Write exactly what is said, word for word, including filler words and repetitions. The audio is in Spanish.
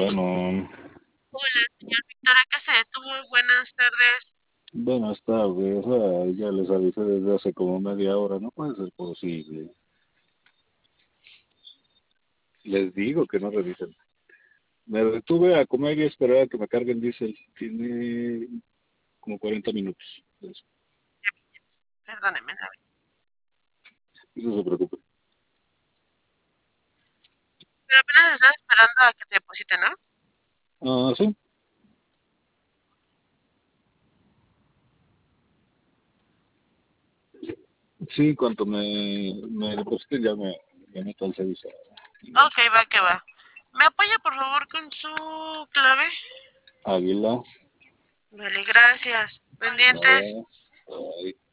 Bueno, Hola, señor Víctor, ¿a qué se detuvo? Buenas tardes. buenas tardes. Ah, ya les avisé desde hace como media hora. No puede ser posible. Les digo que no revisen. Me detuve a comer y a esperar a que me carguen diésel. Tiene como cuarenta minutos. Eso, Perdóneme, David. no se preocupe. Pero apenas estás esperando a que te deposite, ¿no? Ah, sí. Sí, en cuanto me, me depositen ya me, me meto al servicio. Ok, va que va. ¿Me apoya, por favor, con su clave? Águila. Vale, gracias. Pendientes. Nada. Ay.